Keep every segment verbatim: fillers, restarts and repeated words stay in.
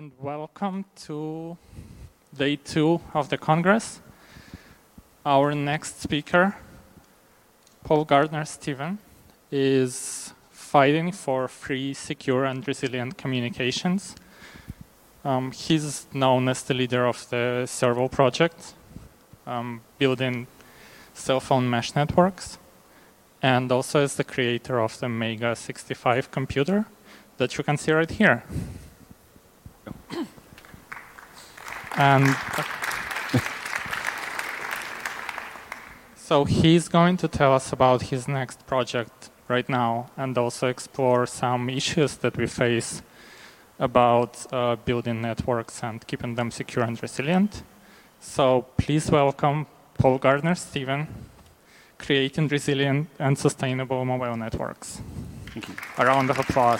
and welcome to day two of the Congress. Our next speaker, Paul Gardner-Stephen, is fighting for free, secure, and resilient communications. Um, he's known as the leader of the Servo project, um, building cell phone mesh networks, and also as the creator of the Mega sixty-five computer that you can see right here. And so he's going to tell us about his next project right now and also explore some issues that we face about uh, building networks and keeping them secure and resilient. So please welcome Paul Gardner-Stephen, creating resilient and sustainable mobile networks. Thank you. A round of applause.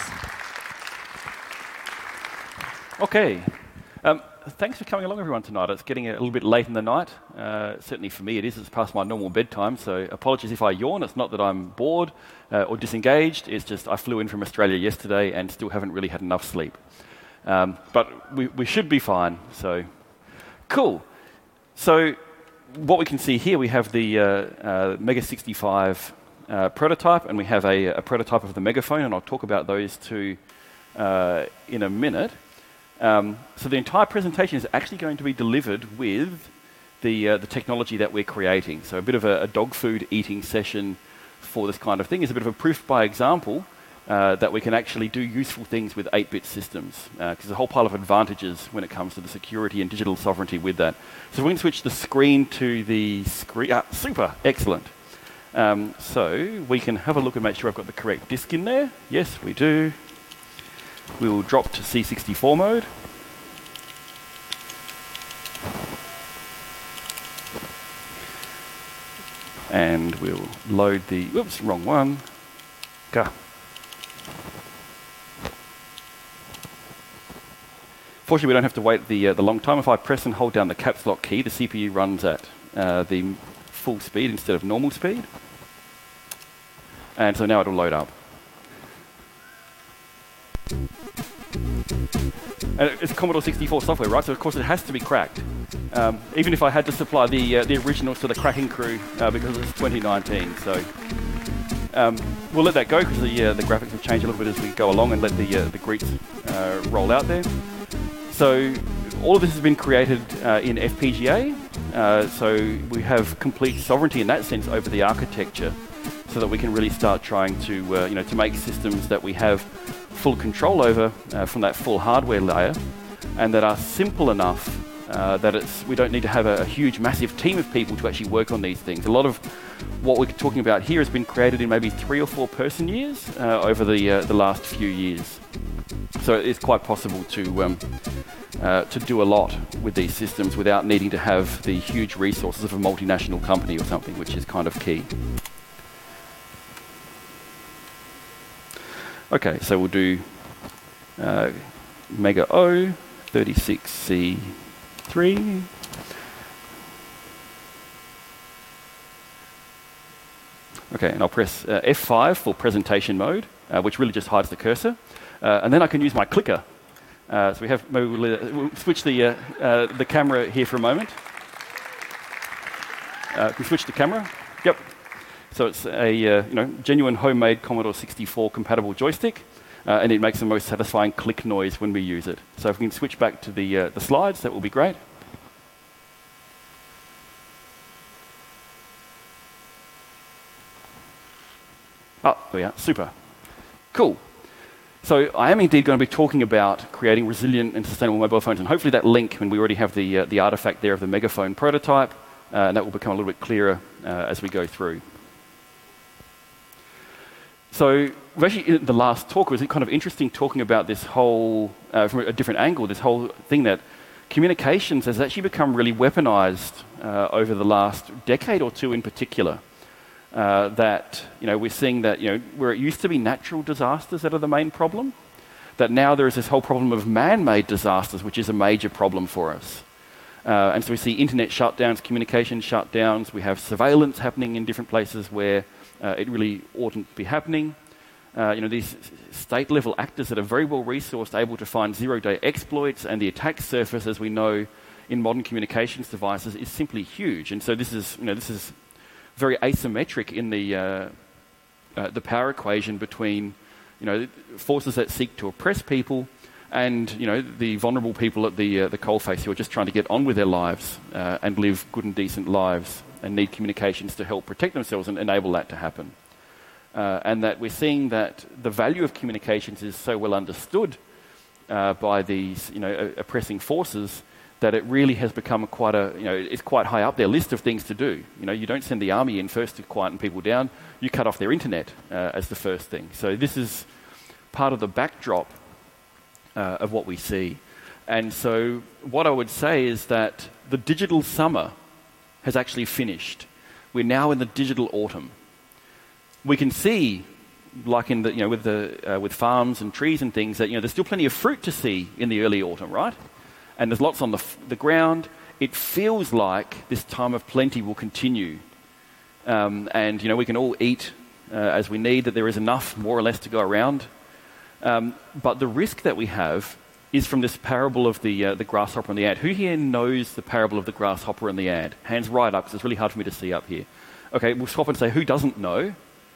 Okay. Um, thanks for coming along, everyone, tonight. It's getting a little bit late in the night. Uh, certainly for me it is. It's past my normal bedtime, so apologies if I yawn. It's not that I'm bored uh, or disengaged. It's just I flew in from Australia yesterday and still haven't really had enough sleep. Um, but we, we should be fine, so cool. So what we can see here, we have the uh, uh, Mega sixty-five uh, prototype, and we have a, a prototype of the Megaphone, and I'll talk about those two uh, in a minute. Um, so the entire presentation is actually going to be delivered with the uh, the technology that we're creating. So a bit of a, a dog food eating session for this kind of thing is a bit of a proof by example uh, that we can actually do useful things with eight-bit systems. Because uh, there's a whole pile of advantages when it comes to the security and digital sovereignty with that. So we can switch the screen to the screen. Ah, super, excellent. Um, so we can have a look and make sure I've got the correct disk in there. Yes, we do. We will drop to C sixty-four mode. And we'll load the, whoops, wrong one. Go. Fortunately, we don't have to wait the, uh, the long time. If I press and hold down the caps lock key, the C P U runs at uh, the full speed instead of normal speed. And so now it'll load up. And it's Commodore sixty-four software, right? So of course it has to be cracked. Um, even if I had to supply the uh, the originals to the cracking crew uh, because it's twenty nineteen. So um, we'll let that go because the uh, the graphics will change a little bit as we go along and let the uh, the greets uh, roll out there. So all of this has been created uh, in F P G A. Uh, so we have complete sovereignty in that sense over the architecture, so that we can really start trying to uh, you know to make systems that we have full control over uh, from that full hardware layer, and that are simple enough uh, that it's we don't need to have a, a huge, massive team of people to actually work on these things. A lot of what we're talking about here has been created in maybe three or four person years uh, over the uh, the last few years. So it's quite possible to um, uh, to do a lot with these systems without needing to have the huge resources of a multinational company or something, which is kind of key. Okay, so we'll do uh, Mega O, thirty-six C three. Okay, and I'll press uh, F five for presentation mode, uh, which really just hides the cursor. Uh, and then I can use my clicker. Uh, so we have, maybe we'll, uh, we'll switch the, uh, uh, the camera here for a moment. Uh, can we switch the camera? Yep. So it's a uh, you know genuine homemade Commodore sixty-four compatible joystick, uh, and it makes the most satisfying click noise when we use it. So if we can switch back to the uh, the slides, that will be great. Oh, there we are. Super. Cool. So I am indeed going to be talking about creating resilient and sustainable mobile phones, and hopefully that link, when we already have the uh, the artifact there of the Megaphone prototype, uh, and that will become a little bit clearer uh, as we go through. So we've actually, in the last talk, it was kind of interesting talking about this whole, uh, from a different angle, this whole thing that communications has actually become really weaponized uh, over the last decade or two in particular. Uh, that, you know, we're seeing that, you know, where it used to be natural disasters that are the main problem, that now there is this whole problem of man-made disasters, which is a major problem for us. Uh, and so we see internet shutdowns, communication shutdowns, we have surveillance happening in different places where Uh, it really oughtn't be happening. uh, you know, these state-level actors that are very well resourced, able to find zero-day exploits, and the attack surface, as we know, in modern communications devices, is simply huge. And so this is, you know, this is very asymmetric in the uh, uh, the power equation between, you know, forces that seek to oppress people and, you know, the vulnerable people at the uh, the coalface who are just trying to get on with their lives uh, and live good and decent lives and need communications to help protect themselves and enable that to happen. Uh, and that we're seeing that the value of communications is so well understood uh, by these, you know, uh, oppressing forces that it really has become quite a, you know, it's quite high up their list of things to do. You know, you don't send the army in first to quieten people down. You cut off their internet uh, as the first thing. So this is part of the backdrop uh, of what we see. And so what I would say is that the digital summer has actually finished. We're now in the digital autumn. We can see, like in the, you know, with the uh, with farms and trees and things, that, you know, there's still plenty of fruit to see in the early autumn, right? And there's lots on the, f- the ground. It feels like this time of plenty will continue. Um, and, you know, we can all eat uh, as we need, that there is enough, more or less, to go around. Um, but the risk that we have is from this parable of the uh, the grasshopper and the ant. Who here knows the parable of the grasshopper and the ant? Hands right up, because it's really hard for me to see up here. Okay, we'll swap and say, who doesn't know?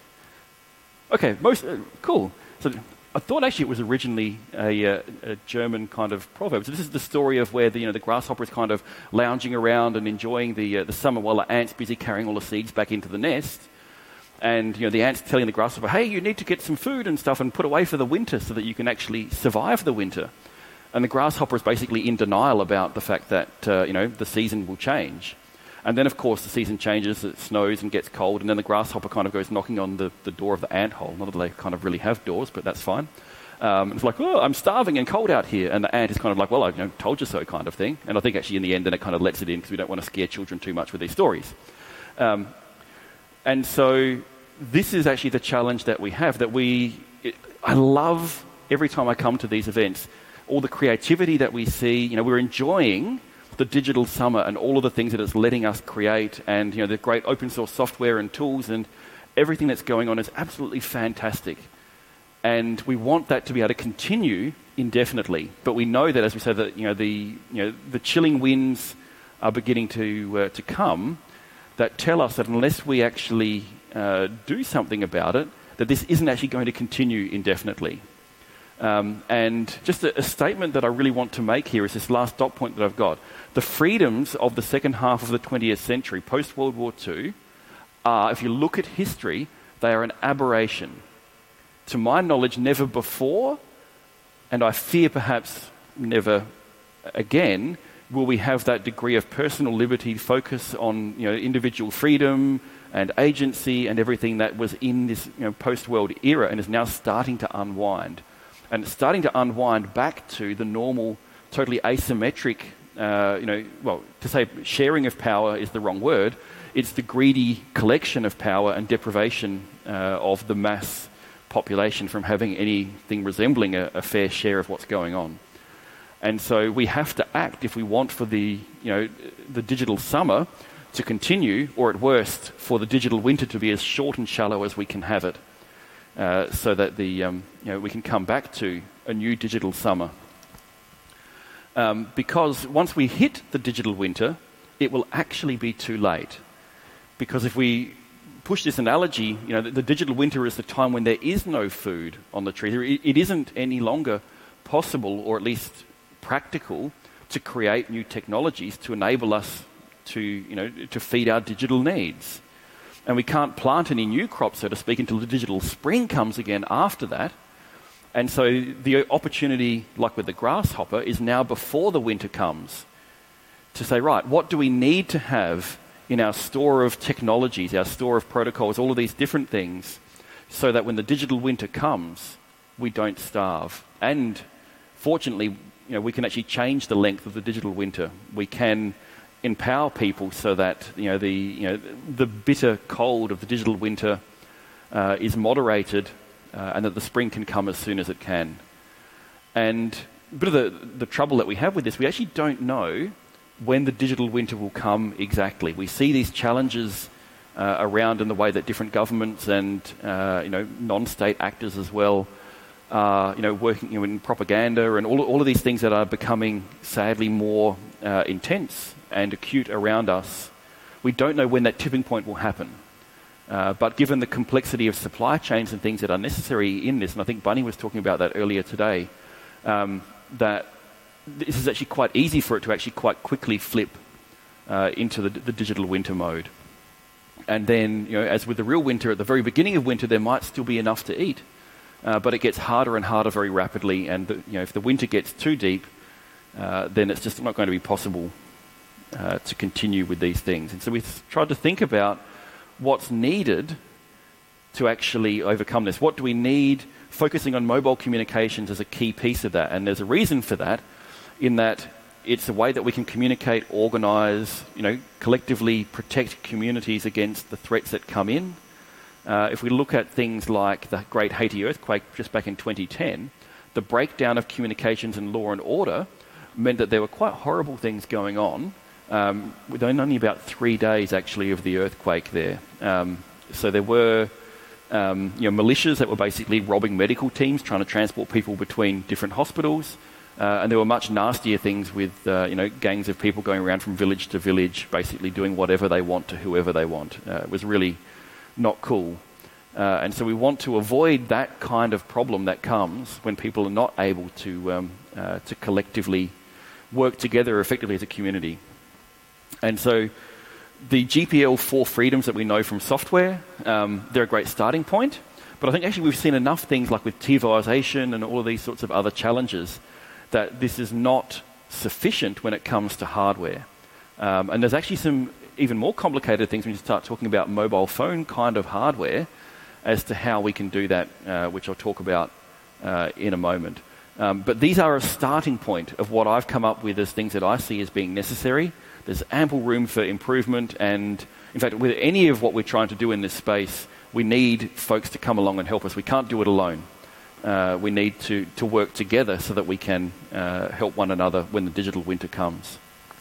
Okay, most, uh, cool. So I thought actually it was originally a, uh, a German kind of proverb. So this is the story of where the, you know, the grasshopper is kind of lounging around and enjoying the uh, the summer while the ant's busy carrying all the seeds back into the nest. And, you know, the ant's telling the grasshopper, hey, you need to get some food and stuff and put away for the winter so that you can actually survive the winter. And the grasshopper is basically in denial about the fact that, uh, you know, the season will change. And then, of course, the season changes, it snows and gets cold, and then the grasshopper kind of goes knocking on the, the door of the ant hole. Not that they kind of really have doors, but that's fine. Um, it's like, oh, I'm starving and cold out here. And the ant is kind of like, well, I, you know, told you so kind of thing. And I think actually in the end, then it kind of lets it in because we don't want to scare children too much with these stories. Um, and so this is actually the challenge that we have, that we, it, I love every time I come to these events, all the creativity that we see. You know, we're enjoying the digital summer and all of the things that it's letting us create, and, you know, the great open source software and tools and everything that's going on is absolutely fantastic. And we want that to be able to continue indefinitely. But we know that, as we say, that, you know, the, you know, the chilling winds are beginning to uh, to come that tell us that unless we actually uh, do something about it, that this isn't actually going to continue indefinitely. Um, and just a, a statement that I really want to make here is this last dot point that I've got. The freedoms of the second half of the twentieth century, post-World War Two, are, if you look at history, they are an aberration. To my knowledge, never before, and I fear perhaps never again, will we have that degree of personal liberty, focus on, you know, individual freedom and agency and everything that was in this, you know, post-world era and is now starting to unwind. And it's starting to unwind back to the normal, totally asymmetric, uh, you know, well, to say sharing of power is the wrong word. It's the greedy collection of power and deprivation uh, of the mass population from having anything resembling a, a fair share of what's going on. And so we have to act if we want for the, you know, the digital summer to continue, or at worst, for the digital winter to be as short and shallow as we can have it. Uh, so that the um, you know, we can come back to a new digital summer. Um, because once we hit the digital winter, it will actually be too late. Because if we push this analogy, you know, the, the digital winter is the time when there is no food on the trees. It, it isn't any longer possible, or at least practical, to create new technologies to enable us to, you know, to feed our digital needs. And we can't plant any new crops, so to speak, until the digital spring comes again after that. And so the opportunity, like with the grasshopper, is now before the winter comes to say, right, what do we need to have in our store of technologies, our store of protocols, all of these different things, so that when the digital winter comes, we don't starve. And fortunately, you know, we can actually change the length of the digital winter. We can empower people so that, you know, the you know the bitter cold of the digital winter uh, is moderated, uh, and that the spring can come as soon as it can. And a bit of the, the trouble that we have with this, we actually don't know when the digital winter will come exactly. We see these challenges uh, around in the way that different governments and uh, you know non-state actors as well are you know working you know, in propaganda and all all of these things that are becoming sadly more uh, intense and acute around us. We don't know when that tipping point will happen. Uh, but given the complexity of supply chains and things that are necessary in this, and I think Bunny was talking about that earlier today, um, that this is actually quite easy for it to actually quite quickly flip uh, into the, the digital winter mode. And then, you know, as with the real winter, at the very beginning of winter, there might still be enough to eat, uh, but it gets harder and harder very rapidly. And the, you know, if the winter gets too deep, uh, then it's just not going to be possible uh, to continue with these things. And so we've tried to think about what's needed to actually overcome this. What do we need? Focusing on mobile communications is a key piece of that. And there's a reason for that, in that it's a way that we can communicate, organise, you know, collectively protect communities against the threats that come in. Uh, if we look at things like the Great Haiti earthquake just back in twenty ten, the breakdown of communications and law and order meant that there were quite horrible things going on Um, within only about three days, actually, of the earthquake there. Um, so there were um, you know, militias that were basically robbing medical teams, trying to transport people between different hospitals. Uh, and there were much nastier things with uh, you know, gangs of people going around from village to village, basically doing whatever they want to whoever they want. Uh, it was really not cool. Uh, and so we want to avoid that kind of problem that comes when people are not able to, um, uh, to collectively work together effectively as a community. And so the G P L four freedoms that we know from software, um, they're a great starting point. But I think actually we've seen enough things like with TiVoization and all of these sorts of other challenges that this is not sufficient when it comes to hardware. Um, and there's actually some even more complicated things when you start talking about mobile phone kind of hardware as to how we can do that, uh, which I'll talk about uh, in a moment. Um, but these are a starting point of what I've come up with as things that I see as being necessary. There's ample room for improvement, and in fact, with any of what we're trying to do in this space, we need folks to come along and help us. We can't do it alone. Uh, we need to, to work together so that we can uh, help one another when the digital winter comes.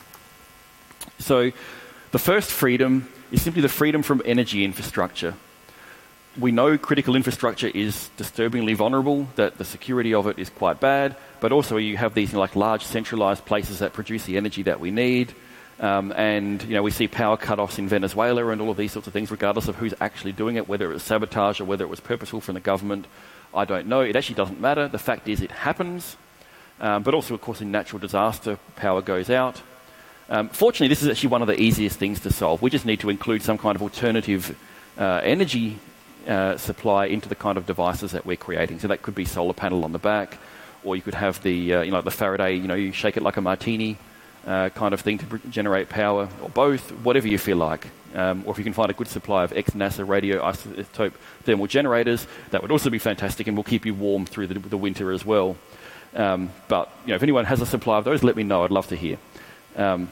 So the first freedom is simply the freedom from energy infrastructure. We know critical infrastructure is disturbingly vulnerable, that the security of it is quite bad, but also you have these you know, like large centralized places that produce the energy that we need. Um, and you know we see power cut-offs in Venezuela and all of these sorts of things, regardless of who's actually doing it, whether it was sabotage or whether it was purposeful from the government. I don't know. It actually doesn't matter. The fact is it happens. Um, but also, of course, in natural disaster, power goes out. Um, fortunately, this is actually one of the easiest things to solve. We just need to include some kind of alternative uh, energy uh, supply into the kind of devices that we're creating. So that could be solar panel on the back, or you could have the, uh, you know, the Faraday, you know, you shake it like a martini uh, kind of thing to pr- generate power, or both, whatever you feel like. Um, or if you can find a good supply of ex-NASA radioisotope thermal generators, that would also be fantastic and will keep you warm through the, the winter as well. Um, but you know, if anyone has a supply of those, let me know. I'd love to hear. Um,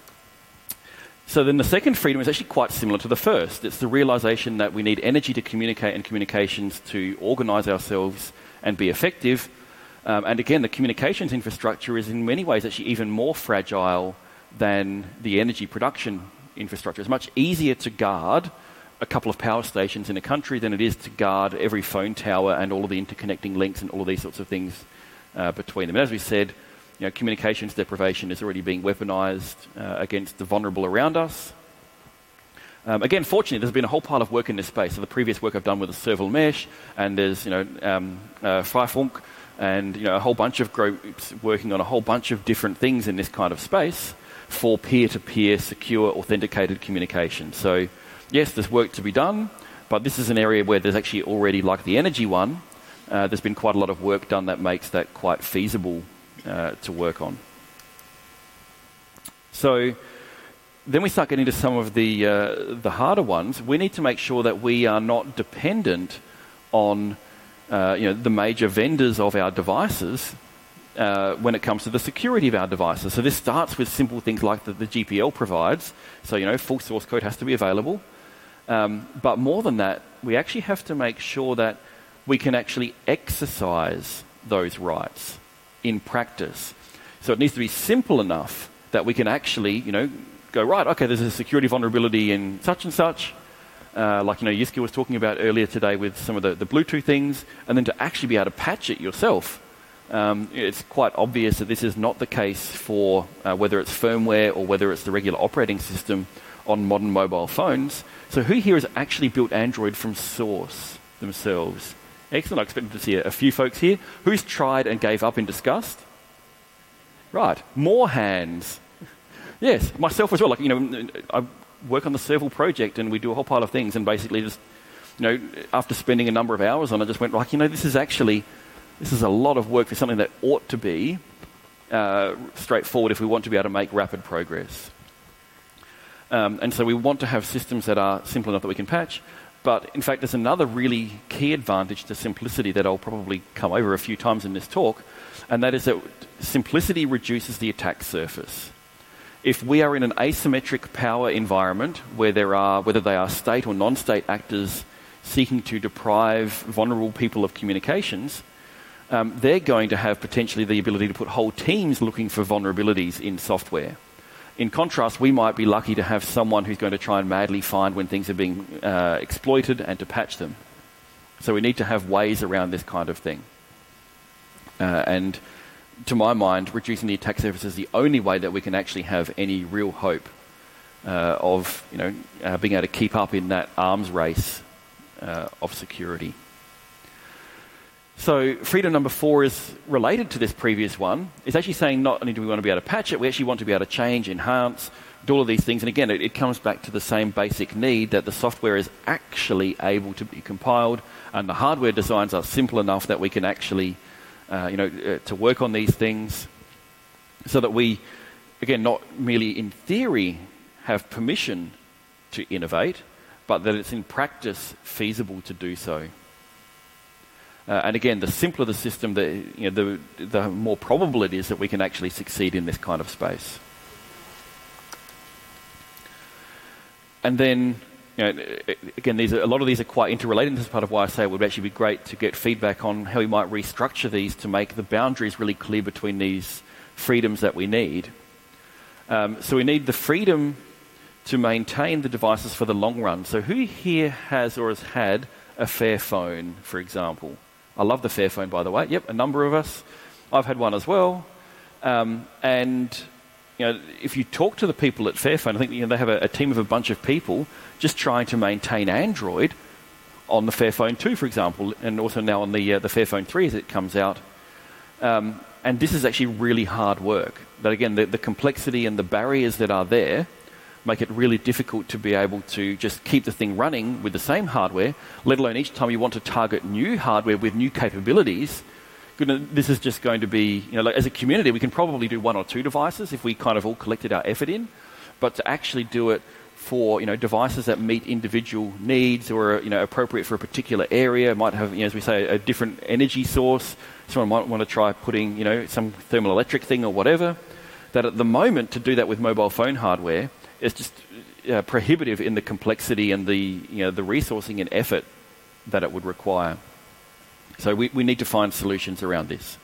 so then the second freedom is actually quite similar to the first. It's the realization that we need energy to communicate and communications to organize ourselves and be effective. Um, and again, the communications infrastructure is in many ways actually even more fragile than the energy production infrastructure. It's much easier to guard a couple of power stations in a country than it is to guard every phone tower and all of the interconnecting links and all of these sorts of things uh, between them. And as we said, you know, communications deprivation is already being weaponized uh, against the vulnerable around us. Um, again, fortunately, there's been a whole pile of work in this space. So the previous work I've done with the Serval Mesh, and there's you know um, uh, Freifunk, and you know a whole bunch of groups working on a whole bunch of different things in this kind of space for peer-to-peer, secure, authenticated communication. So, yes, there's work to be done, but this is an area where there's actually already, like the energy one, uh, there's been quite a lot of work done that makes that quite feasible uh, to work on. So, then we start getting to some of the uh, the harder ones. We need to make sure that we are not dependent on uh, you know, the major vendors of our devices Uh, when it comes to the security of our devices. So this starts with simple things like that the G P L provides. So, you know, full source code has to be available. Um, but more than that, we actually have to make sure that we can actually exercise those rights in practice. So it needs to be simple enough that we can actually, you know, go, right, okay, there's a security vulnerability in such and such. uh, like you know Yiska was talking about earlier today with some of the, the Bluetooth things, and then to actually be able to patch it yourself. Um, it's quite obvious that this is not the case for uh, whether it's firmware or whether it's the regular operating system on modern mobile phones. So who here has actually built Android from source themselves? Excellent. I expected to see a, a few folks here. Who's tried and gave up in disgust? Right. More hands. Yes, myself as well. Like, you know, I work on the Serval project and we do a whole pile of things, and basically just, you know, after spending a number of hours on it, I just went, like, you know, this is actually, this is a lot of work for something that ought to be uh, straightforward if we want to be able to make rapid progress. Um, and so we want to have systems that are simple enough that we can patch. But in fact, there's another really key advantage to simplicity that I'll probably come over a few times in this talk, and that is that simplicity reduces the attack surface. If we are in an asymmetric power environment where there are, whether they are state or non-state actors seeking to deprive vulnerable people of communications, um, they're going to have potentially the ability to put whole teams looking for vulnerabilities in software. In contrast, we might be lucky to have someone who's going to try and madly find when things are being uh, exploited and to patch them. So we need to have ways around this kind of thing. Uh, and to my mind, reducing the attack surface is the only way that we can actually have any real hope uh, of, you know, uh, being able to keep up in that arms race uh, of security. So freedom number four is related to this previous one. It's actually saying not only do we want to be able to patch it, we actually want to be able to change, enhance, do all of these things. And again, it, it comes back to the same basic need that the software is actually able to be compiled and the hardware designs are simple enough that we can actually, uh, you know, uh, to work on these things so that we, again, not merely in theory have permission to innovate, but that it's in practice feasible to do so. Uh, and again, the simpler the system, the, you know, the, the more probable it is that we can actually succeed in this kind of space. And then, you know, again, these are, a lot of these are quite interrelated. This is part of why I say it would actually be great to get feedback on how we might restructure these to make the boundaries really clear between these freedoms that we need. Um, so we need the freedom to maintain the devices for the long run. So who here has or has had a Fairphone, for example? I love the Fairphone, by the way. Yep, a number of us. I've had one as well. Um, and you know, if you talk to the people at Fairphone, I think you know, they have a, a team of a bunch of people just trying to maintain Android on the Fairphone two, for example, and also now on the uh, the Fairphone three as it comes out. Um, and this is actually really hard work. But again, the, the complexity and the barriers that are there make it really difficult to be able to just keep the thing running with the same hardware, let alone each time you want to target new hardware with new capabilities. This is just going to be, you know, like as a community, we can probably do one or two devices if we kind of all collected our effort in, but to actually do it for, you know, devices that meet individual needs or, you know, appropriate for a particular area, might have, you know, as we say, a different energy source. Someone might want to try putting, you know, some thermal electric thing or whatever. That at the moment, to do that with mobile phone hardware, it's just uh, prohibitive in the complexity and the, you know, the resourcing and effort that it would require. So we, we need to find solutions around this.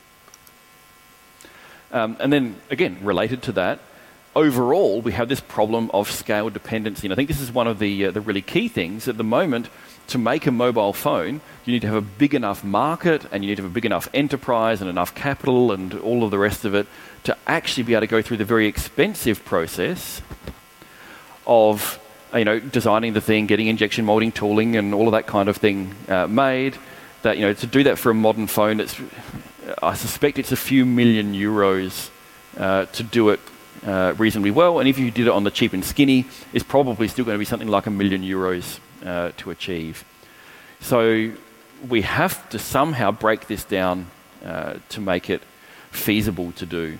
Um, and then, again, related to that, overall, we have this problem of scale dependency. And I think this is one of the, uh, the really key things. At the moment, to make a mobile phone, you need to have a big enough market and you need to have a big enough enterprise and enough capital and all of the rest of it to actually be able to go through the very expensive process of, you know, designing the thing, getting injection molding tooling and all of that kind of thing uh, made. That, you know, to do that for a modern phone, it's, I suspect it's a few million euros uh, to do it uh, reasonably well. And if you did it on the cheap and skinny, it's probably still going to be something like a million euros uh, to achieve. So we have to somehow break this down uh, to make it feasible to do.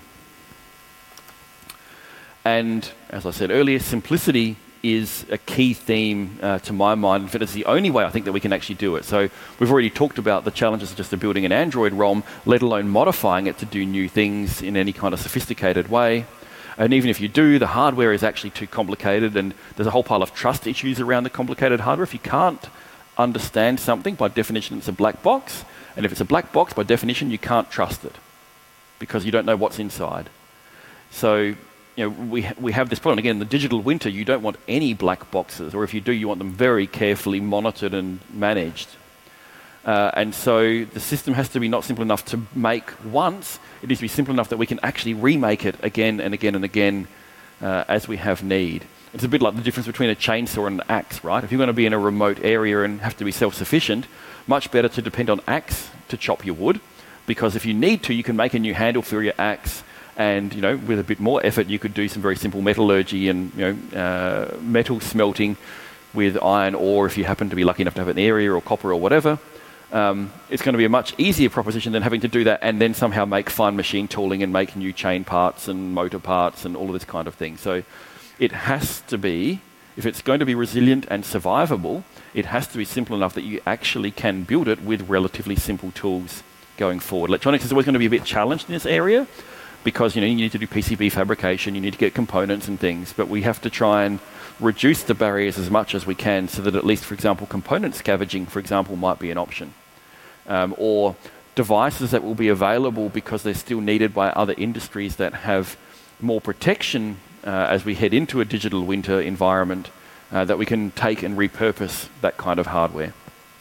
And as I said earlier, simplicity is a key theme uh, to my mind. In fact, it's the only way I think that we can actually do it. So we've already talked about the challenges of just building an Android ROM, let alone modifying it to do new things in any kind of sophisticated way. And even if you do, the hardware is actually too complicated and there's a whole pile of trust issues around the complicated hardware. If you can't understand something, by definition it's a black box. And if it's a black box, by definition you can't trust it because you don't know what's inside. So you know, we ha- we have this problem again. In the digital winter, you don't want any black boxes, or if you do, you want them very carefully monitored and managed. Uh, and so the system has to be not simple enough to make once. It needs to be simple enough that we can actually remake it again and again and again uh, as we have need. It's a bit like the difference between a chainsaw and an axe, right? If you're going to be in a remote area and have to be self-sufficient, much better to depend on axe to chop your wood, because if you need to, you can make a new handle for your axe, and you know, with a bit more effort, you could do some very simple metallurgy and you know, uh, metal smelting with iron ore if you happen to be lucky enough to have an area, or copper or whatever. Um, it's going to be a much easier proposition than having to do that and then somehow make fine machine tooling and make new chain parts and motor parts and all of this kind of thing. So it has to be, if it's going to be resilient and survivable, it has to be simple enough that you actually can build it with relatively simple tools going forward. Electronics is always going to be a bit challenged in this area because you know you need to do P C B fabrication, you need to get components and things, but we have to try and reduce the barriers as much as we can so that at least, for example, component scavenging, for example, might be an option. Um, or devices that will be available because they're still needed by other industries that have more protection uh, as we head into a digital winter environment, uh, that we can take and repurpose that kind of hardware.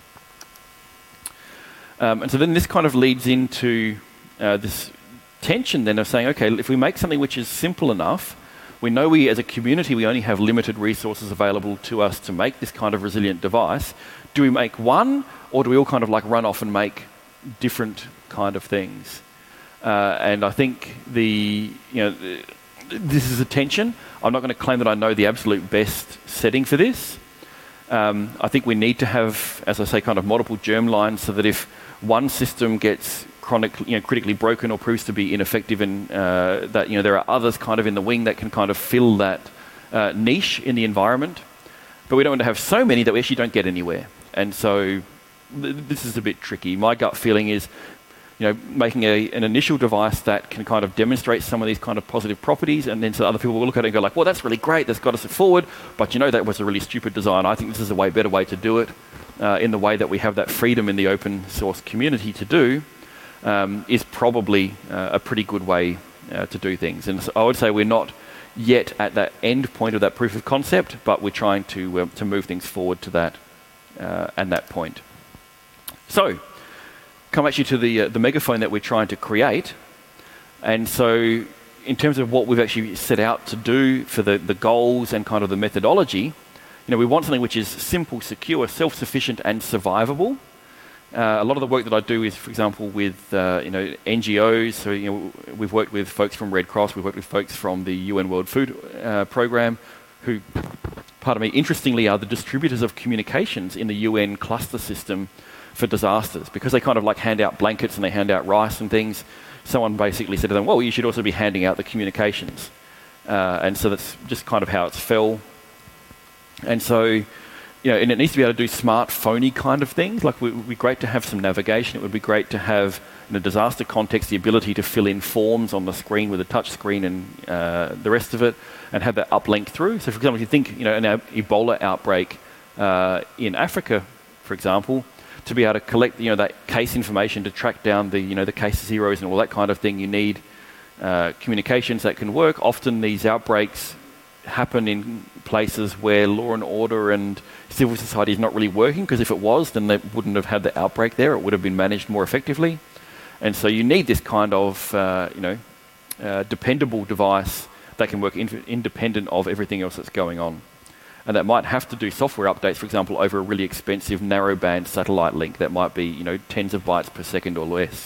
Um, and so then this kind of leads into uh, this tension then of saying, okay, if we make something which is simple enough, we know we as a community, we only have limited resources available to us to make this kind of resilient device. Do we make one, or do we all kind of like run off and make different kind of things? Uh, and I think the, you know, this is a tension. I'm not going to claim that I know the absolute best setting for this. Um, I think we need to have, as I say, kind of multiple germ lines so that if one system gets chronic, you know, critically broken or proves to be ineffective, and uh, that you know there are others kind of in the wing that can kind of fill that uh, niche in the environment. But we don't want to have so many that we actually don't get anywhere. And so th- this is a bit tricky. My gut feeling is, you know, making a, an initial device that can kind of demonstrate some of these kind of positive properties, and then so other people will look at it and go like, well, that's really great, that's got us forward, but you know, that was a really stupid design. I think this is a way better way to do it, uh, in the way that we have that freedom in the open source community to do, um, is probably uh, a pretty good way uh, to do things. And so I would say we're not yet at that end point of that proof of concept, but we're trying to, um, to move things forward to that uh, and that point. So, come actually to the uh, the megaphone that we're trying to create. And so in terms of what we've actually set out to do for the, the goals and kind of the methodology, you know, we want something which is simple, secure, self-sufficient and survivable. Uh, a lot of the work that I do is, for example, with uh, you know N G Os. So you know, we've worked with folks from Red Cross, we've worked with folks from the U N World Food uh, Programme, who, pardon me, interestingly are the distributors of communications in the U N cluster system for disasters, because they kind of like hand out blankets and they hand out rice and things. Someone basically said to them, well, you should also be handing out the communications. Uh, and so that's just kind of how it's fell. And so, you know, and it needs to be able to do smart, phony kind of things. Like, it would be great to have some navigation. It would be great to have, in a disaster context, the ability to fill in forms on the screen with a touch screen and uh, the rest of it, and have that uplink through. So, for example, if you think, you know, an Ebola outbreak uh, in Africa, for example, to be able to collect, you know, that case information, to track down the, you know, the case zeros and all that kind of thing, you need uh, communications that can work. Often these outbreaks happen in places where law and order and civil society is not really working, because if it was, then they wouldn't have had the outbreak there. It would have been managed more effectively. And so you need this kind of, uh, you know, uh, dependable device that can work in- independent of everything else that's going on. And that might have to do software updates, for example, over a really expensive narrowband satellite link that might be, you know, tens of bytes per second or less.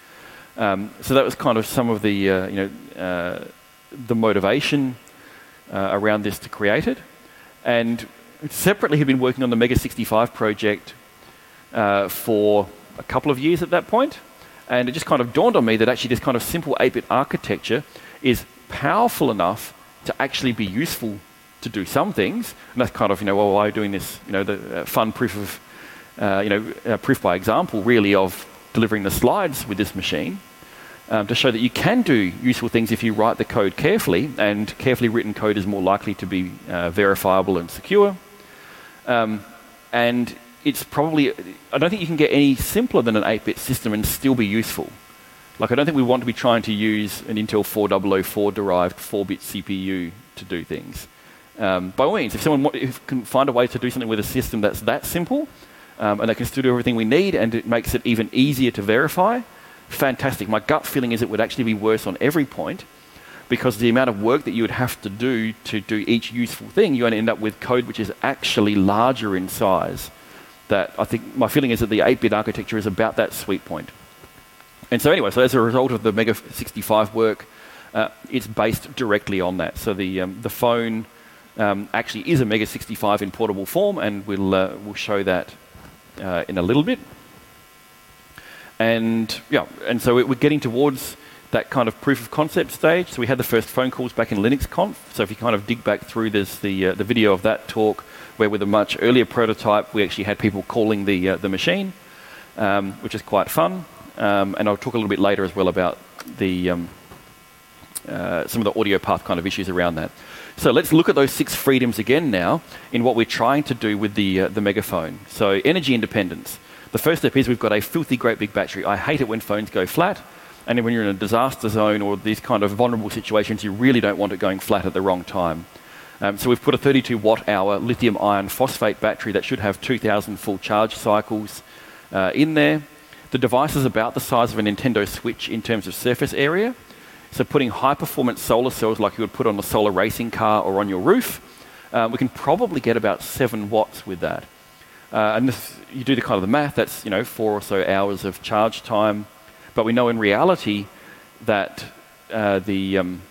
Um, so that was kind of some of the, uh, you know, uh, the motivation uh, around this to create it. And separately, he'd been working on the Mega sixty-five project uh, for a couple of years at that point. And it just kind of dawned on me that actually this kind of simple eight-bit architecture is powerful enough to actually be useful to do some things. And that's kind of, you know, well, why are you doing this? You know, the uh, fun proof of, uh, you know, uh, proof by example, really, of delivering the slides with this machine, um, to show that you can do useful things if you write the code carefully, and carefully written code is more likely to be uh, verifiable and secure. Um, and it's probably, I don't think you can get any simpler than an eight-bit system and still be useful. Like, I don't think we want to be trying to use an Intel four thousand four derived four bit C P U to do things. Um, by all means, if someone if can find a way to do something with a system that's that simple, um, and that can still do everything we need, and it makes it even easier to verify, fantastic. My gut feeling is it would actually be worse on every point, because the amount of work that you would have to do to do each useful thing, you're going to end up with code which is actually larger in size. That I think my feeling is that the eight bit architecture is about that sweet point. And so anyway, so as a result of the Mega sixty-five work, uh, it's based directly on that. So the um, the phone um, actually is a Mega sixty-five in portable form, and we'll uh, we'll show that uh, in a little bit. And yeah, and so we're getting towards that kind of proof of concept stage. So we had the first phone calls back in LinuxConf. So if you kind of dig back through, there's the uh, the video of that talk, where with a much earlier prototype, we actually had people calling the uh, the machine, um, which is quite fun. Um, and I'll talk a little bit later as well about the um, uh, some of the audio path kind of issues around that. So let's look at those six freedoms again now in what we're trying to do with the uh, the megaphone. So energy independence. The first step is we've got a filthy great big battery. I hate it when phones go flat. And when you're in a disaster zone or these kind of vulnerable situations, you really don't want it going flat at the wrong time. Um, so we've put a thirty-two watt hour lithium iron phosphate battery that should have two thousand full charge cycles uh, in there. The device is about the size of a Nintendo Switch in terms of surface area. So putting high performance solar cells like you would put on a solar racing car or on your roof, uh, we can probably get about seven watts with that. Uh, and this, you do the kind of the math, that's, you know, four or so hours of charge time. But we know in reality that uh, the, um,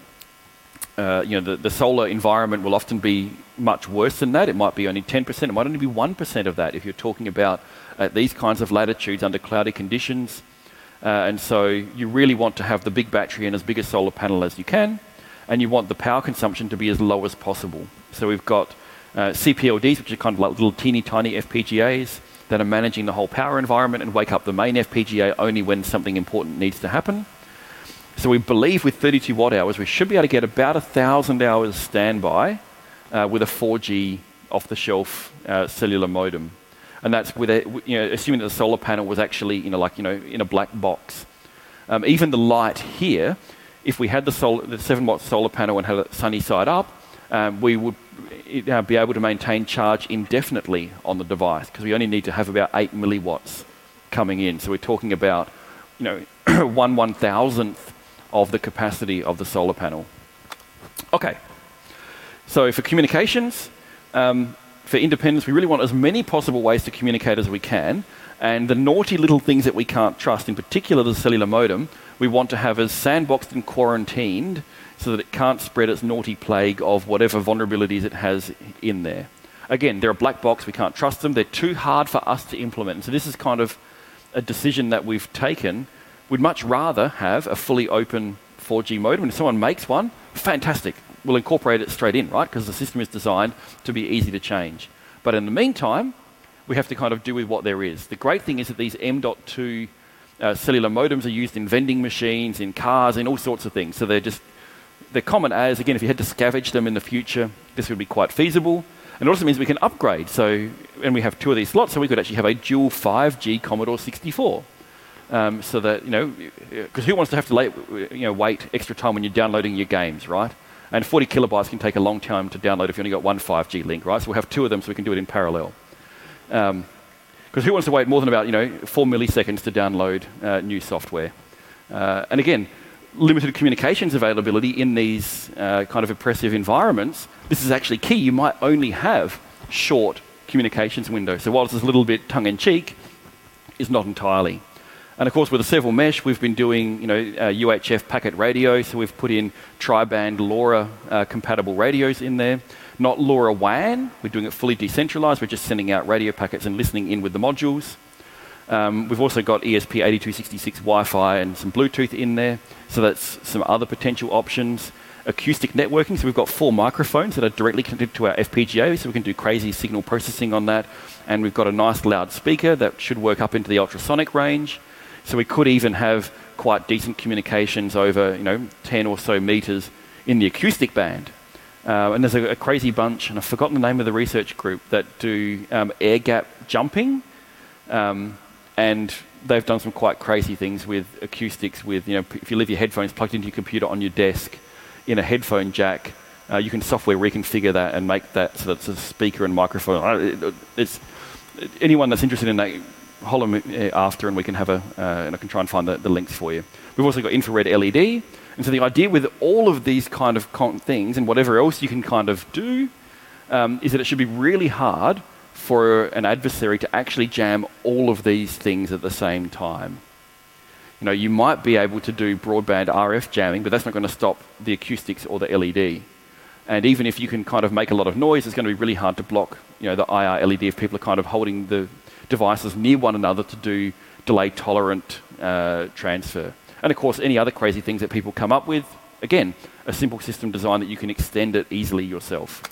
uh, you know, the, the solar environment will often be much worse than that. It might be only ten percent. It might only be one percent of that if you're talking about at these kinds of latitudes under cloudy conditions. Uh, and so you really want to have the big battery and as big a solar panel as you can. And you want the power consumption to be as low as possible. So we've got uh, C P L Ds, which are kind of like little teeny tiny F P G As that are managing the whole power environment and wake up the main F P G A only when something important needs to happen. So we believe with thirty-two watt hours, we should be able to get about one thousand hours standby uh, with a four G off-the-shelf uh, cellular modem. And that's with a, you know, assuming that the solar panel was actually, you know, like, you know, in a black box. Um, even the light here, if we had the, solar, the seven watt solar panel and had it sunny side up, um, we would uh, be able to maintain charge indefinitely on the device, because we only need to have about eight milliwatts coming in. So we're talking about, you know, one one thousandth of the capacity of the solar panel. Okay. So for communications, um, for independence, we really want as many possible ways to communicate as we can. And the naughty little things that we can't trust, in particular the cellular modem, we want to have as sandboxed and quarantined so that it can't spread its naughty plague of whatever vulnerabilities it has in there. Again, they're a black box, we can't trust them, they're too hard for us to implement. And so this is kind of a decision that we've taken. We'd much rather have a fully open four G modem, and if someone makes one, fantastic. We'll incorporate it straight in, right? Because the system is designed to be easy to change. But in the meantime, we have to kind of do with what there is. The great thing is that these M dot two uh, cellular modems are used in vending machines, in cars, in all sorts of things. So they're just, they're common as, again, if you had to scavenge them in the future, this would be quite feasible. And it also means we can upgrade. So, and we have two of these slots, so we could actually have a dual five G Commodore sixty-four. Um, so that, you know, because who wants to have to late, you know, wait extra time when you're downloading your games, right? And forty kilobytes can take a long time to download if you only got one five G link, right? So we'll have two of them so we can do it in parallel. Because um, who wants to wait more than about, you know, four milliseconds to download uh, new software? Uh, and again, limited communications availability in these uh, kind of oppressive environments, this is actually key. You might only have short communications windows. So whilst it's a little bit tongue-in-cheek, it's not entirely. And of course, with the Seville mesh, we've been doing, you know, uh, U H F packet radio, so we've put in tri-band LoRa uh, compatible radios in there. Not LoRaWAN, we're doing it fully decentralized, we're just sending out radio packets and listening in with the modules. Um, we've also got E S P eighty-two sixty-six Wi-Fi and some Bluetooth in there, so that's some other potential options. Acoustic networking, so we've got four microphones that are directly connected to our F P G A, so we can do crazy signal processing on that. And we've got a nice loud speaker that should work up into the ultrasonic range. So we could even have quite decent communications over, you know, ten or so meters in the acoustic band. Uh, and there's a, a crazy bunch, and I've forgotten the name of the research group, that do um, air gap jumping. Um, and they've done some quite crazy things with acoustics. With you know, if you leave your headphones plugged into your computer on your desk in a headphone jack, uh, you can software reconfigure that and make that so that it's a speaker and microphone. Uh, it, it's anyone that's interested in that, holler me after, and we can have a uh, and I can try and find the, the links for you. We've also got infrared L E D, and so the idea with all of these kind of things and whatever else you can kind of do um, is that it should be really hard for an adversary to actually jam all of these things at the same time. You know, you might be able to do broadband R F jamming, but that's not going to stop the acoustics or the L E D. And even if you can kind of make a lot of noise, it's going to be really hard to block, you know, the I R L E D if people are kind of holding the devices near one another to do delay tolerant uh, transfer. And of course, any other crazy things that people come up with, again, a simple system design that you can extend it easily yourself.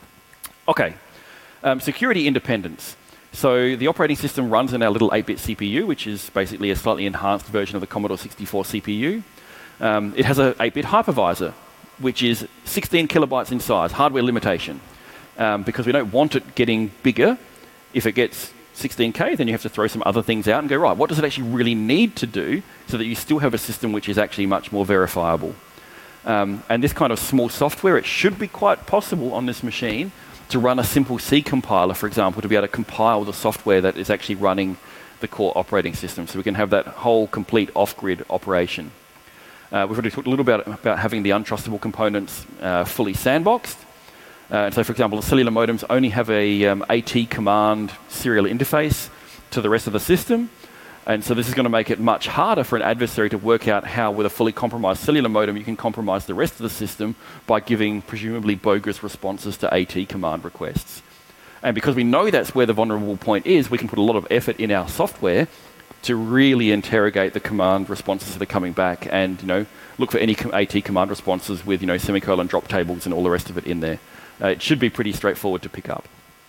Okay. Um, security independence. So the operating system runs in our little eight bit C P U, which is basically a slightly enhanced version of the Commodore sixty-four C P U. Um, it has an eight bit hypervisor, which is sixteen kilobytes in size, hardware limitation. Um, because we don't want it getting bigger. If it gets sixteen K, then you have to throw some other things out and go, right, what does it actually really need to do so that you still have a system which is actually much more verifiable? Um, and this kind of small software, it should be quite possible on this machine to run a simple C compiler, for example, to be able to compile the software that is actually running the core operating system. So we can have that whole complete off-grid operation. Uh, we've already talked a little bit about, about having the untrustable components uh, fully sandboxed. Uh, and so, for example, the cellular modems only have a um, AT command serial interface to the rest of the system. And so this is going to make it much harder for an adversary to work out how, with a fully compromised cellular modem, you can compromise the rest of the system by giving presumably bogus responses to AT command requests. And because we know that's where the vulnerable point is, we can put a lot of effort in our software to really interrogate the command responses that are coming back and, you know, look for any com- AT command responses with, you know, semicolon drop tables and all the rest of it in there. Uh, it should be pretty straightforward to pick up.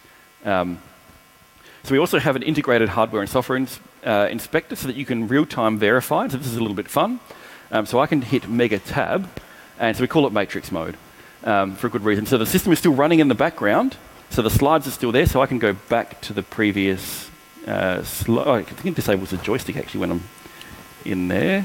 Um, so we also have an integrated hardware and software ins- uh, inspector so that you can real-time verify. So this is a little bit fun. Um, so I can hit Mega Tab, and so we call it matrix mode um, for a good reason. So the system is still running in the background, so the slides are still there, so I can go back to the previous uh, slide. Oh, I think it disables the joystick actually when I'm in there.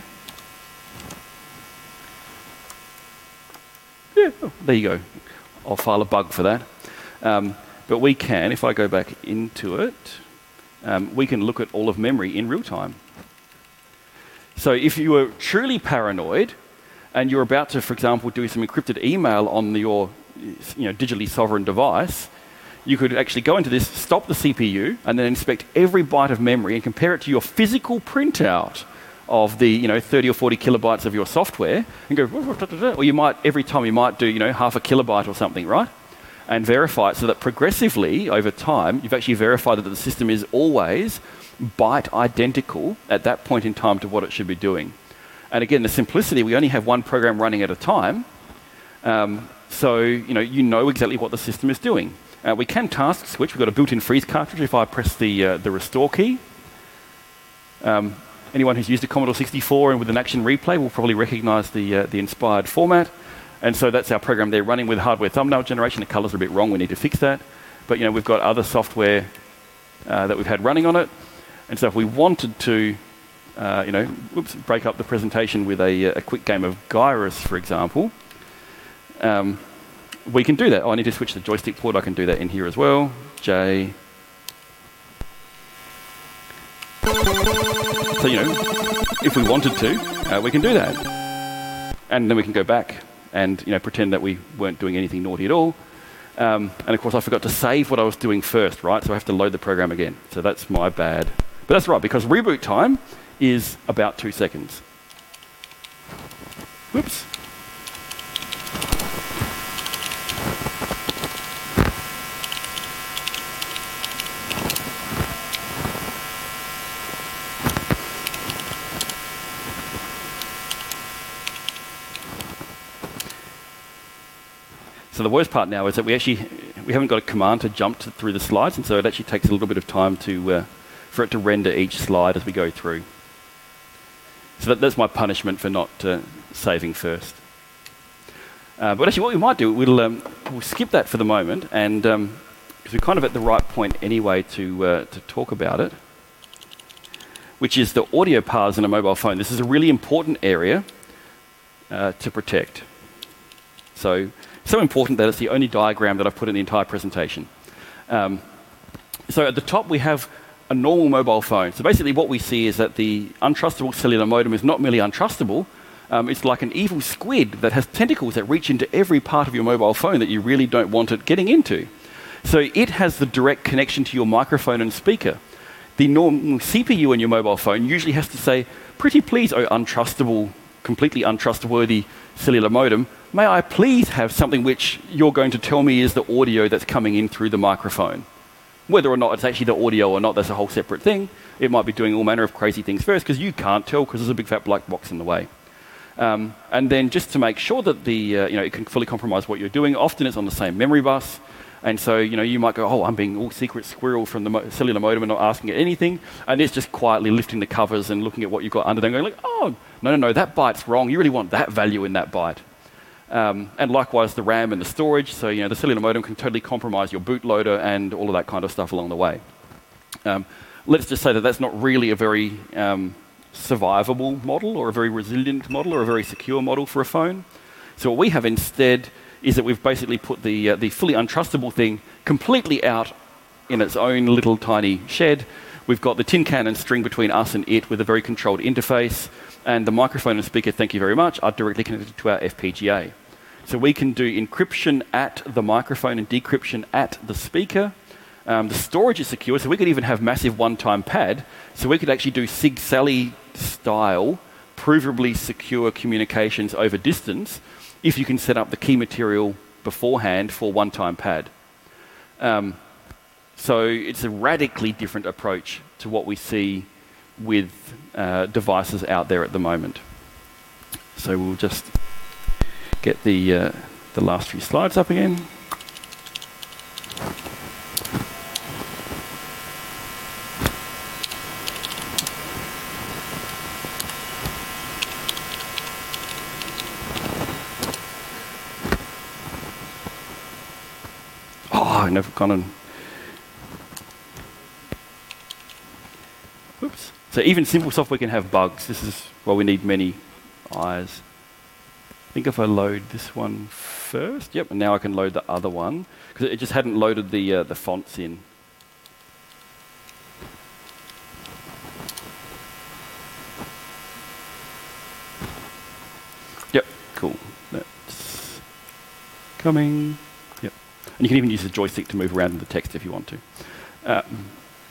Yeah, oh, there you go. I'll file a bug for that. Um, but we can, if I go back into it, um, we can look at all of memory in real time. So if you were truly paranoid and you're about to, for example, do some encrypted email on your you know, digitally sovereign device, you could actually go into this, stop the C P U, and then inspect every byte of memory and compare it to your physical printout of the you know thirty or forty kilobytes of your software, and go, or you might, every time you might do you know half a kilobyte or something, right? And verify it so that progressively, over time, you've actually verified that the system is always byte identical at that point in time to what it should be doing. And again, the simplicity, we only have one program running at a time, um, so you know you know exactly what the system is doing. Uh, we can task switch. We've got a built-in freeze cartridge if I press the uh, the restore key. Um, anyone who's used a Commodore sixty-four and with an action replay will probably recognize the uh, the inspired format. And so that's our program there running with hardware thumbnail generation. The colors are a bit wrong. We need to fix that. But you know we've got other software uh, that we've had running on it. And so if we wanted to, uh, you know, whoops, break up the presentation with a, a quick game of Gyruss, for example, um, we can do that. Oh, I need to switch the joystick port. I can do that in here as well. J. So, you know, if we wanted to, uh, we can do that. And then we can go back and, you know, pretend that we weren't doing anything naughty at all. Um, and of course, I forgot to save what I was doing first, right? So I have to load the program again. So that's my bad. But that's right, because reboot time is about two seconds. Whoops. So the worst part now is that we actually we haven't got a command to jump to, through the slides, and so it actually takes a little bit of time to uh, for it to render each slide as we go through. So that, that's my punishment for not uh, saving first. Uh, but actually, what we might do, we'll um, we'll skip that for the moment, and um, because we're kind of at the right point anyway to uh, to talk about it. which is the audio paths in a mobile phone. This is a really important area uh, to protect. So, so important that it's the only diagram that I've put in the entire presentation. Um, so at the top we have a normal mobile phone. So basically what we see is that the untrustable cellular modem is not merely untrustable, um, it's like an evil squid that has tentacles that reach into every part of your mobile phone that you really don't want it getting into. So it has the direct connection to your microphone and speaker. The normal C P U in your mobile phone usually has to say, pretty please, oh untrustable, completely untrustworthy cellular modem, may I please have something which you're going to tell me is the audio that's coming in through the microphone. Whether or not it's actually the audio or not, that's a whole separate thing. It might be doing all manner of crazy things first because you can't tell because there's a big fat black box in the way. Um, and then just to make sure that the, uh, you know, it can fully compromise what you're doing, often it's on the same memory bus. And so, you know, you might go, oh, I'm being all secret squirrel from the mo cellular modem and not asking it anything. And it's just quietly lifting the covers and looking at what you've got under there and going like, oh, no, no, no, that byte's wrong. You really want that value in that byte. Um, and likewise, the RAM and the storage. So, you know, the cellular modem can totally compromise your bootloader and all of that kind of stuff along the way. Um, let's just say that that's not really a very um, survivable model or a very resilient model or a very secure model for a phone. So what we have instead is that we've basically put the, uh, the fully untrustable thing completely out in its own little tiny shed. We've got the tin can and string between us and it with a very controlled interface. And the microphone and speaker, thank you very much, are directly connected to our F P G A. So we can do encryption at the microphone and decryption at the speaker. Um, the storage is secure, so we could even have massive one-time pad. So we could actually do SIG-Sally style, provably secure communications over distance if you can set up the key material beforehand for one-time pad. Um, so it's a radically different approach to what we see with uh, devices out there at the moment. So we'll just get the, uh, the last few slides up again. Oh, I've never gone and... Whoops. So even simple software can have bugs. This is why we need many eyes. I think if I load this one first, yep, and now I can load the other one because it just hadn't loaded the uh, the fonts in. Yep, cool. That's coming. Yep, and you can even use the joystick to move around in the text if you want to. Um,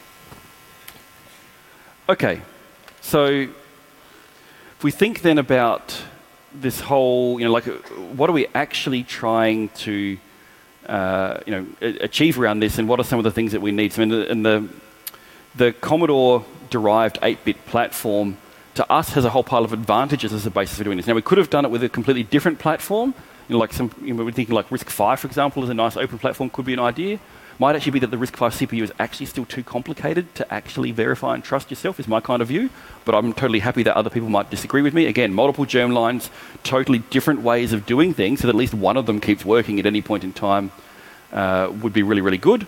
Okay, so if we think then about this whole, you know, like, what are we actually trying to, uh, you know, achieve around this, and what are some of the things that we need? So in the, in the, the Commodore-derived eight-bit platform, to us, has a whole pile of advantages as a basis for doing this. Now, we could have done it with a completely different platform. You know, like some, you know, we're thinking like RISC five, for example, as a nice open platform could be an idea. Might actually be that the RISC five C P U is actually still too complicated to actually verify and trust yourself, is my kind of view. But I'm totally happy that other people might disagree with me. Again, multiple germ lines, totally different ways of doing things, so that at least one of them keeps working at any point in time uh, would be really, really good.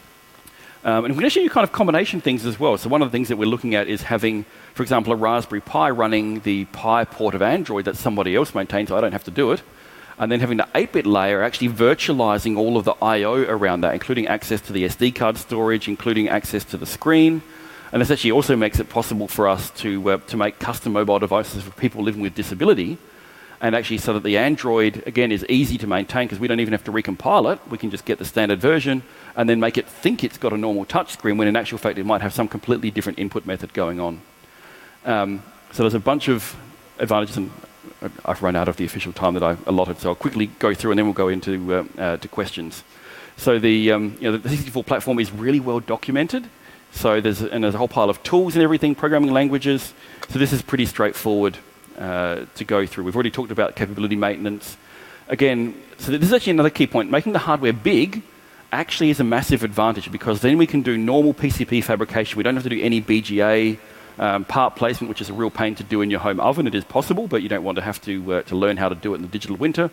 Um, and we can actually do kind of combination things as well. So one of the things that we're looking at is having, for example, a Raspberry Pi running the Pi port of Android that somebody else maintains, so I don't have to do it. And then having the eight-bit layer actually virtualizing all of the I O around that, including access to the S D card storage, including access to the screen. And this actually also makes it possible for us to, uh, to make custom mobile devices for people living with disability, and actually so that the Android, again, is easy to maintain because we don't even have to recompile it. We can just get the standard version and then make it think it's got a normal touch screen when in actual fact it might have some completely different input method going on. Um, so there's a bunch of advantages, and I've run out of the official time that I allotted, so I'll quickly go through and then we'll go into uh, uh, to questions. So the, um, you know, the sixty-four platform is really well documented. So there's, and there's a whole pile of tools and everything, programming languages. So this is pretty straightforward uh, to go through. We've already talked about capability maintenance. Again, so this is actually another key point. Making the hardware big actually is a massive advantage because then we can do normal P C B fabrication. We don't have to do any B G A. Um, part placement, which is a real pain to do in your home oven. It is possible, but you don't want to have to uh, to learn how to do it in the digital winter.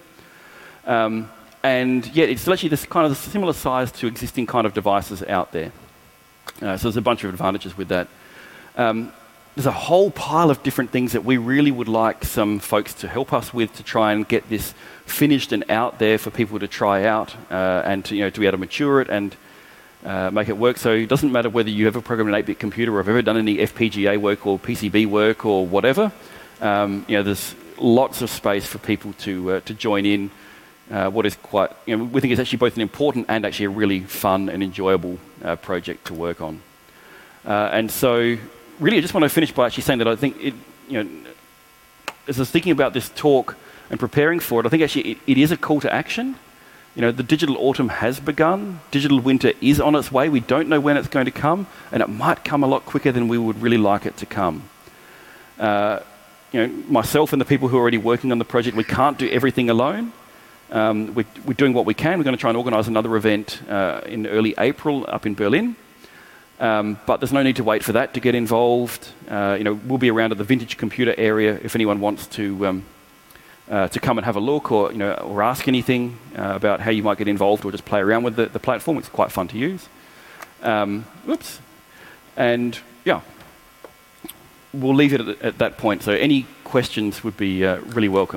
Um, and yet, it's actually this kind of similar size to existing kind of devices out there. Uh, so there's a bunch of advantages with that. Um, there's a whole pile of different things that we really would like some folks to help us with to try and get this finished and out there for people to try out uh, and to, you know, to be able to mature it and uh, make it work. So it doesn't matter whether you ever programmed an eight-bit computer or have ever done any F P G A work or P C B work or whatever. Um, you know, there's lots of space for people to uh, to join in. Uh, what is quite, you know, we think it's actually both an important and actually a really fun and enjoyable uh, project to work on. Uh, and so, really, I just want to finish by actually saying that I think it, you know, as I was thinking about this talk and preparing for it, I think actually it, it is a call to action. You know, the digital autumn has begun. Digital winter is on its way. We don't know when it's going to come, and it might come a lot quicker than we would really like it to come. Uh, you know, myself and the people who are already working on the project, we can't do everything alone. Um, we're, we're doing what we can. We're going to try and organise another event uh, in early April up in Berlin. Um, but there's no need to wait for that to get involved. Uh, you know, we'll be around at the Vintage Computer area if anyone wants to um, uh, to come and have a look, or you know, or ask anything uh, about how you might get involved, or just play around with the, the platform. It's quite fun to use. Um, whoops, and yeah, we'll leave it at, at that point. So any questions would be uh, really welcome.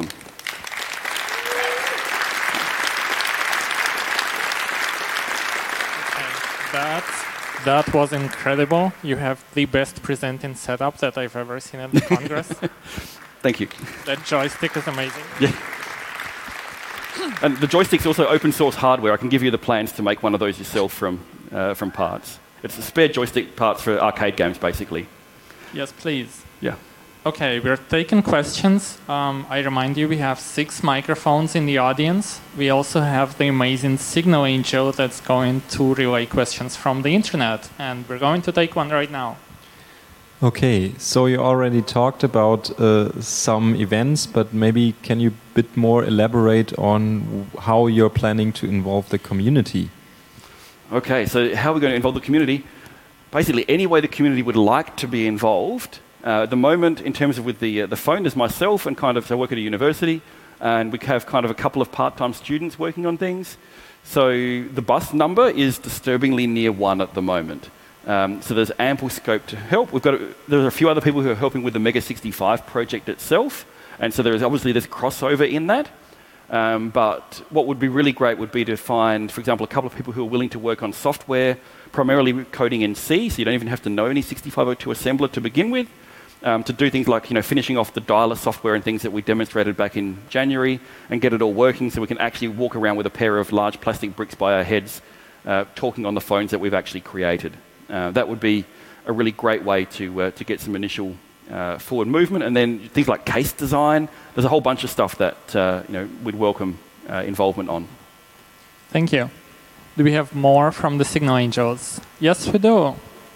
Okay, that's. That was incredible. You have the best presenting setup that I've ever seen at the Congress. Thank you. That joystick is amazing. Yeah. And the joystick's also open source hardware. I can give you the plans to make one of those yourself from uh, from parts. It's a spare joystick parts for arcade games, basically. Yes, please. Yeah. Okay, we're taking questions. Um, I remind you, we have six microphones in the audience. We also have the amazing Signal Angel that's going to relay questions from the internet. And we're going to take one right now. Okay, so you already talked about uh, some events, but maybe can you a bit more elaborate on how you're planning to involve the community? Okay, so how are we going to involve the community? Basically, any way the community would like to be involved. Uh, at the moment, in terms of with the uh, the phone, there's myself and kind of, so I work at a university, and we have kind of a couple of part-time students working on things. So the bus number is disturbingly near one at the moment. Um, so there's ample scope to help. We've got a, there are a few other people who are helping with the Mega sixty-five project itself, and so there is obviously there's crossover in that. Um, but what would be really great would be to find, for example, a couple of people who are willing to work on software, primarily coding in C, so you don't even have to know any sixty-five oh two assembler to begin with. Um, to do things like, you know, finishing off the dialer software and things that we demonstrated back in January and get it all working so we can actually walk around with a pair of large plastic bricks by our heads uh, talking on the phones that we've actually created. Uh, that would be a really great way to uh, to get some initial uh, forward movement. And then things like case design. There's a whole bunch of stuff that uh, you know we'd welcome uh, involvement on. Thank you. Do we have more from the Signal Angels? Yes, we do.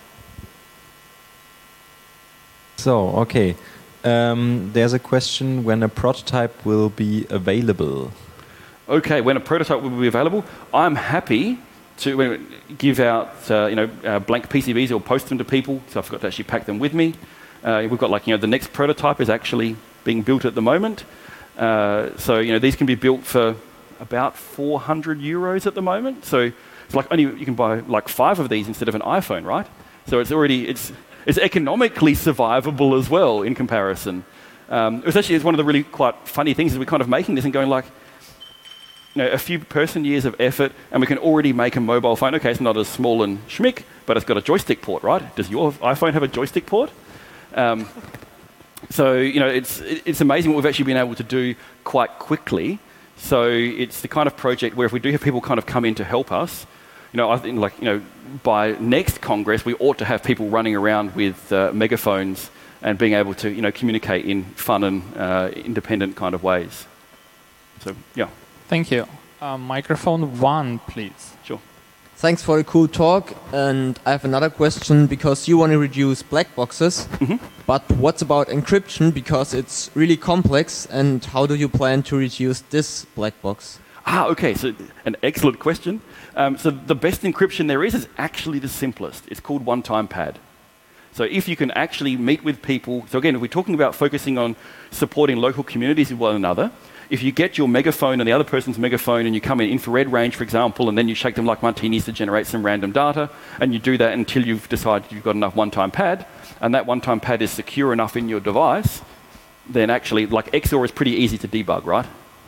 So, okay. Um, there's a question when a prototype will be available. Okay, when a prototype will be available, I'm happy to give out uh, you know uh, blank P C Bs or post them to people. So I forgot to actually pack them with me. Uh, we've got like you know the next prototype is actually being built at the moment. Uh, so you know these can be built for about four hundred euros at the moment. So it's like only you can buy like five of these instead of an iPhone, right? So it's already it's. It's economically survivable as well in comparison. Um, it's actually it's one of the really quite funny things is we're kind of making this and going like, you know, a few person years of effort and we can already make a mobile phone. Okay, it's not as small and schmick, but it's got a joystick port, right? Does your iPhone have a joystick port? Um, so, you know, it's, it's amazing what we've actually been able to do quite quickly. So it's the kind of project where if we do have people kind of come in to help us, you know, I think like, you know, by next Congress, we ought to have people running around with uh, megaphones and being able to, you know, communicate in fun and uh, independent kind of ways. So, yeah. Thank you. Uh, microphone one, please. Sure. Thanks for the cool talk. And I have another question because you want to reduce black boxes. Mm-hmm. But what's about encryption? Because it's really complex. And how do you plan to reduce this black box? Ah, okay. So an excellent question. Um, so the best encryption there is is actually the simplest. It's called one-time pad. So if you can actually meet with people, so again, if we're talking about focusing on supporting local communities with one another, if you get your megaphone and the other person's megaphone and you come in infrared range, for example, and then you shake them like martinis to generate some random data, and you do that until you've decided you've got enough one-time pad, and that one-time pad is secure enough in your device, then actually, like X O R is pretty easy to debug, right?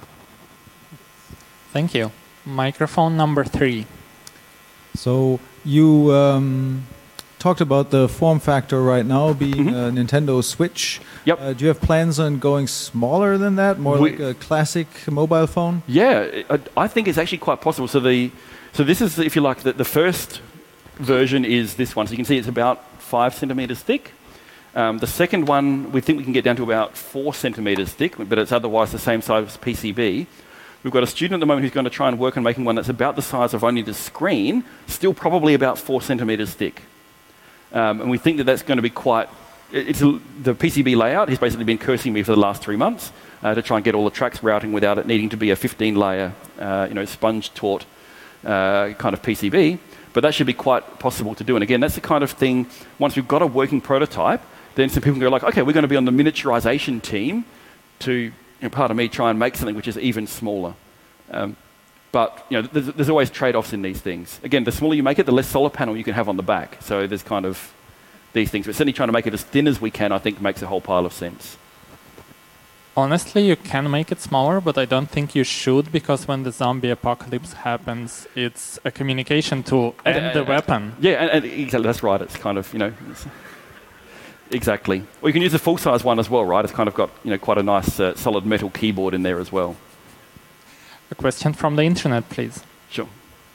Thank you. Microphone number three. So you um, talked about the form factor right now being Mhm. a Nintendo Switch. Yep. Uh, do you have plans on going smaller than that, more We- like a classic mobile phone? Yeah, I, I think it's actually quite possible. So the so this is, if you like, the, the first version is this one. So you can see it's about five centimeters thick. Um, the second one, we think we can get down to about four centimeters thick, but it's otherwise the same size as P C B. We've got a student at the moment who's going to try and work on making one that's about the size of only the screen, still probably about four centimeters thick. Um, and we think that that's going to be quite... It's a, the P C B layout, he's basically been cursing me for the last three months uh, to try and get all the tracks routing without it needing to be a fifteen layer, uh, you know, sponge-taut uh, kind of P C B. But that should be quite possible to do. And again, that's the kind of thing, once we've got a working prototype, then some people can go like, okay, we're going to be on the miniaturization team to, you know, pardon me, try and make something which is even smaller. Um, but you know, there's, there's always trade-offs in these things. Again, the smaller you make it, the less solar panel you can have on the back. So there's kind of these things. But certainly trying to make it as thin as we can, I think, makes a whole pile of sense. Honestly, you can make it smaller, but I don't think you should, because when the zombie apocalypse happens, it's a communication tool and, And, uh, the weapon. Yeah, and, and exactly, that's right. It's kind of, you know... It's, exactly. Or you can use the full-size one as well, right? It's kind of got, you know, quite a nice uh, solid metal keyboard in there as well. A question from the internet, please. Sure.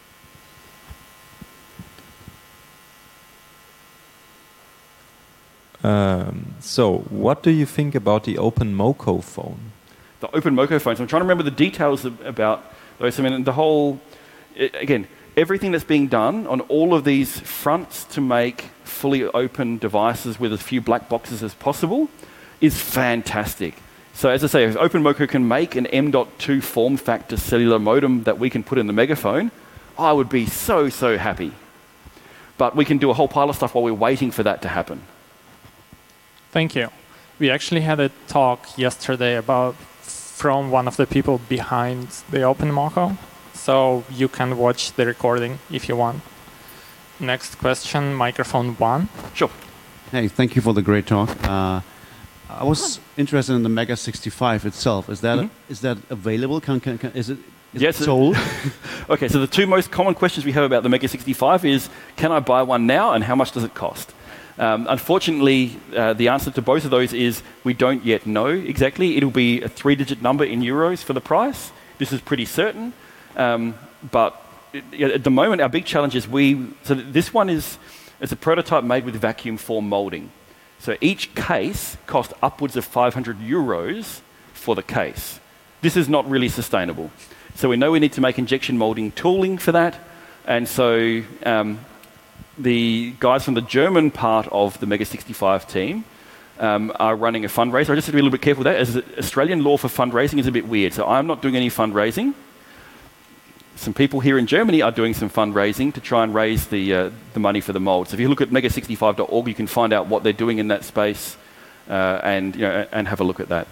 Um, so, what do you think about the OpenMoko phone? The OpenMoko phones. I'm trying to remember the details of, about those. I mean, the whole... I, again, everything that's being done on all of these fronts to make fully open devices with as few black boxes as possible is fantastic. So as I say, if OpenMoko can make an M dot two form factor cellular modem that we can put in the megaphone, I would be so, so happy. But we can do a whole pile of stuff while we're waiting for that to happen. Thank you. We actually had a talk yesterday about from one of the people behind the OpenMoko, so you can watch the recording if you want. Next question, microphone one. Sure. Hey, thank you for the great talk. Uh, I was interested in the Mega sixty-five itself. Is that Mhm. is that available? Can, can, can, is it is Yes, it it- sold? Okay, so the two most common questions we have about the Mega sixty-five is, can I buy one now and how much does it cost? Um, unfortunately, uh, the answer to both of those is we don't yet know exactly. It'll be a three-digit number in euros for the price. This is pretty certain. Um, but it, yeah, at the moment, our big challenge is we... So th- this one is it's a prototype made with vacuum form molding. So each case cost upwards of five hundred euros for the case. This is not really sustainable. So we know we need to make injection molding tooling for that. And so... Um, the guys from the German part of the Mega sixty-five team um, are running a fundraiser. I just have to be a little bit careful with that, as Australian law for fundraising is a bit weird. So I'm not doing any fundraising. Some people here in Germany are doing some fundraising to try and raise the, uh, the money for the mold. So if you look at mega sixty-five dot org, you can find out what they're doing in that space uh, and, you know, and have a look at that.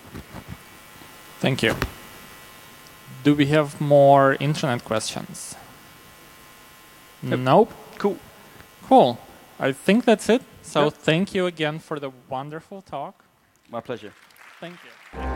Thank you. Do we have more internet questions? Yep. Nope. Cool. Cool. I think that's it. So Yep. thank you again for the wonderful talk. My pleasure. Thank you.